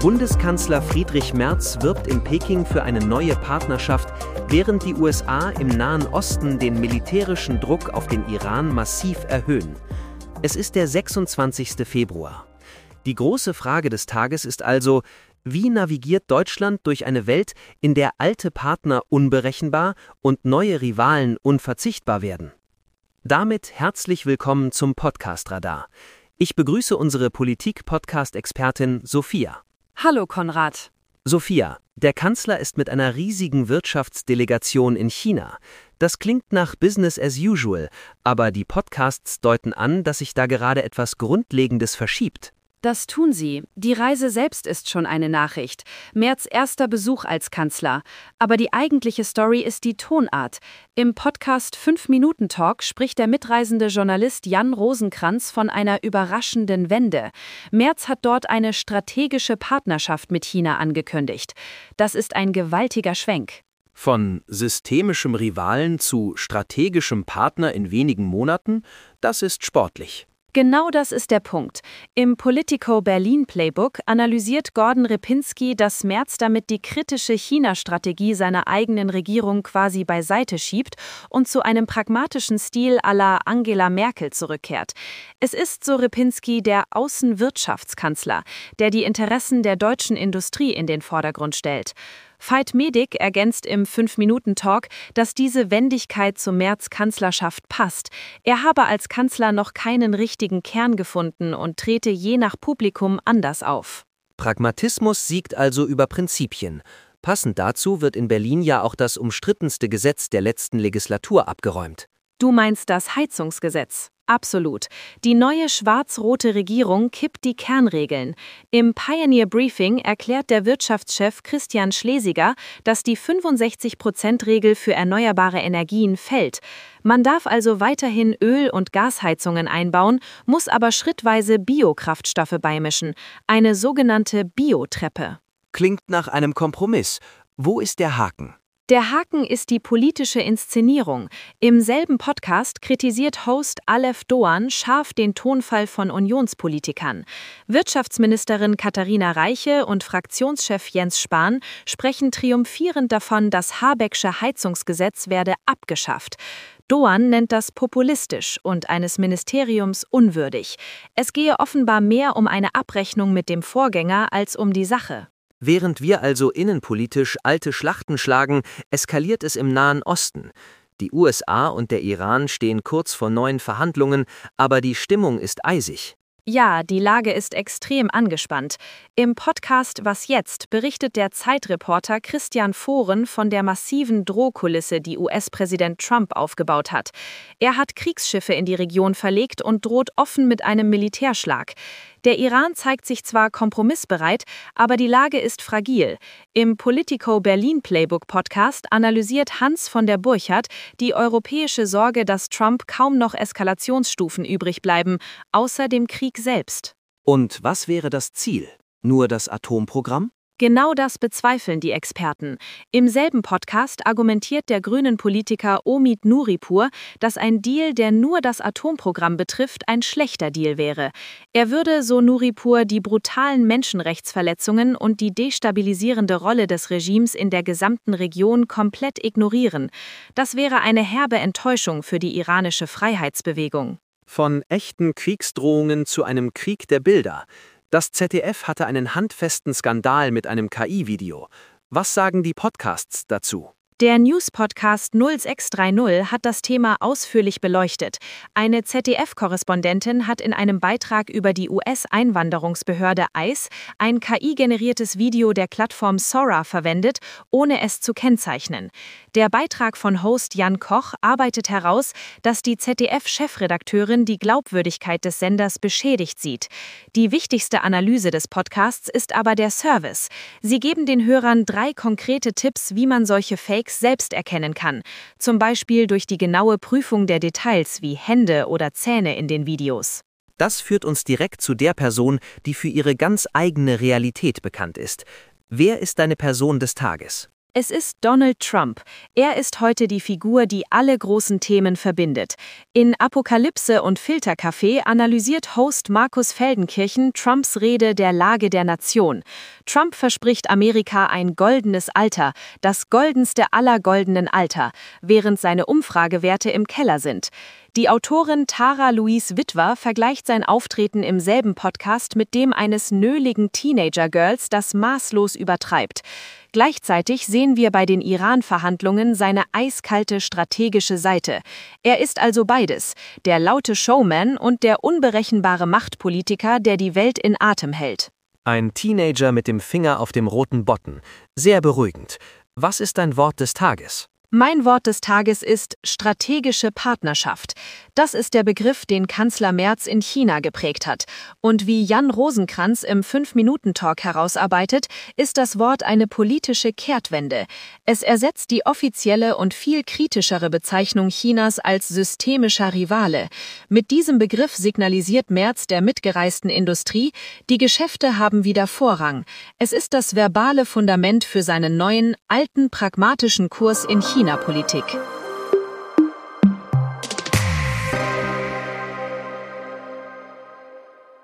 Bundeskanzler Friedrich Merz wirbt in Peking für eine neue Partnerschaft, während die USA im Nahen Osten den militärischen Druck auf den Iran massiv erhöhen. Es ist der 26. Februar. Die große Frage des Tages ist also: Wie navigiert Deutschland durch eine Welt, in der alte Partner unberechenbar und neue Rivalen unverzichtbar werden? Damit herzlich willkommen zum Podcast Radar. Ich begrüße unsere Politik-Podcast-Expertin Sophia. Hallo Konrad. Sophia, der Kanzler ist mit einer riesigen Wirtschaftsdelegation in China. Das klingt nach Business as usual, aber die Podcasts deuten an, dass sich da gerade etwas Grundlegendes verschiebt. Das tun sie. Die Reise selbst ist schon eine Nachricht. Merz' erster Besuch als Kanzler. Aber die eigentliche Story ist die Tonart. Im Podcast 5-Minuten-Talk spricht der mitreisende Journalist Jan Rosenkranz von einer überraschenden Wende. Merz hat dort eine strategische Partnerschaft mit China angekündigt. Das ist ein gewaltiger Schwenk. Von systemischem Rivalen zu strategischem Partner in wenigen Monaten, das ist sportlich. Genau das ist der Punkt. Im Politico Berlin Playbook analysiert Gordon Ripinski, dass Merz damit die kritische China-Strategie seiner eigenen Regierung quasi beiseite schiebt und zu einem pragmatischen Stil à la Angela Merkel zurückkehrt. Es ist, so Ripinski, der Außenwirtschaftskanzler, der die Interessen der deutschen Industrie in den Vordergrund stellt. Veit Medig ergänzt im 5-Minuten-Talk, dass diese Wendigkeit zur Merz-Kanzlerschaft passt. Er habe als Kanzler noch keinen richtigen Kern gefunden und trete je nach Publikum anders auf. Pragmatismus siegt also über Prinzipien. Passend dazu wird in Berlin ja auch das umstrittenste Gesetz der letzten Legislatur abgeräumt. Du meinst das Heizungsgesetz? Absolut. Die neue schwarz-rote Regierung kippt die Kernregeln. Im Pioneer Briefing erklärt der Wirtschaftschef Christian Schlesiger, dass die 65%-Regel für erneuerbare Energien fällt. Man darf also weiterhin Öl- und Gasheizungen einbauen, muss aber schrittweise Biokraftstoffe beimischen. Eine sogenannte Biotreppe. Klingt nach einem Kompromiss. Wo ist der Haken? Der Haken ist die politische Inszenierung. Im selben Podcast kritisiert Host Aleph Doğan scharf den Tonfall von Unionspolitikern. Wirtschaftsministerin Katharina Reiche und Fraktionschef Jens Spahn sprechen triumphierend davon, das Habecksche Heizungsgesetz werde abgeschafft. Doğan nennt das populistisch und eines Ministeriums unwürdig. Es gehe offenbar mehr um eine Abrechnung mit dem Vorgänger als um die Sache. Während wir also innenpolitisch alte Schlachten schlagen, eskaliert es im Nahen Osten. Die USA und der Iran stehen kurz vor neuen Verhandlungen, aber die Stimmung ist eisig. Ja, die Lage ist extrem angespannt. Im Podcast Was jetzt berichtet der Zeitreporter Christian Foren von der massiven Drohkulisse, die US-Präsident Trump aufgebaut hat. Er hat Kriegsschiffe in die Region verlegt und droht offen mit einem Militärschlag. Der Iran zeigt sich zwar kompromissbereit, aber die Lage ist fragil. Im Politico Berlin Playbook Podcast analysiert Hans von der Burchard die europäische Sorge, dass Trump kaum noch Eskalationsstufen übrig bleiben, außer dem Krieg selbst. Und was wäre das Ziel? Nur das Atomprogramm? Genau das bezweifeln die Experten. Im selben Podcast argumentiert der grünen Politiker Omid Nuripur, dass ein Deal, der nur das Atomprogramm betrifft, ein schlechter Deal wäre. Er würde, so Nuripur, die brutalen Menschenrechtsverletzungen und die destabilisierende Rolle des Regimes in der gesamten Region komplett ignorieren. Das wäre eine herbe Enttäuschung für die iranische Freiheitsbewegung. Von echten Kriegsdrohungen zu einem Krieg der Bilder. Das ZDF hatte einen handfesten Skandal mit einem KI-Video. Was sagen die Podcasts dazu? Der News-Podcast 0630 hat das Thema ausführlich beleuchtet. Eine ZDF-Korrespondentin hat in einem Beitrag über die US-Einwanderungsbehörde ICE ein KI-generiertes Video der Plattform Sora verwendet, ohne es zu kennzeichnen. Der Beitrag von Host Jan Koch arbeitet heraus, dass die ZDF-Chefredakteurin die Glaubwürdigkeit des Senders beschädigt sieht. Die wichtigste Analyse des Podcasts ist aber der Service. Sie geben den Hörern 3 konkrete Tipps, wie man solche Fakes selbst erkennen kann, zum Beispiel durch die genaue Prüfung der Details wie Hände oder Zähne in den Videos. Das führt uns direkt zu der Person, die für ihre ganz eigene Realität bekannt ist. Wer ist deine Person des Tages? Es ist Donald Trump. Er ist heute die Figur, die alle großen Themen verbindet. In Apokalypse und Filterkaffee analysiert Host Markus Feldenkirchen Trumps Rede der Lage der Nation. Trump verspricht Amerika ein goldenes Alter, das goldenste aller goldenen Alter, während seine Umfragewerte im Keller sind. Die Autorin Tara Louise Witwer vergleicht sein Auftreten im selben Podcast mit dem eines nöligen Teenager-Girls, das maßlos übertreibt. Gleichzeitig sehen wir bei den Iran-Verhandlungen seine eiskalte strategische Seite. Er ist also beides, der laute Showman und der unberechenbare Machtpolitiker, der die Welt in Atem hält. Ein Teenager mit dem Finger auf dem roten Button. Sehr beruhigend. Was ist dein Wort des Tages? Mein Wort des Tages ist strategische Partnerschaft. Das ist der Begriff, den Kanzler Merz in China geprägt hat. Und wie Jan Rosenkranz im 5-Minuten-Talk herausarbeitet, ist das Wort eine politische Kehrtwende. Es ersetzt die offizielle und viel kritischere Bezeichnung Chinas als systemischer Rivale. Mit diesem Begriff signalisiert Merz der mitgereisten Industrie, die Geschäfte haben wieder Vorrang. Es ist das verbale Fundament für seinen neuen, alten, pragmatischen Kurs in China-Politik.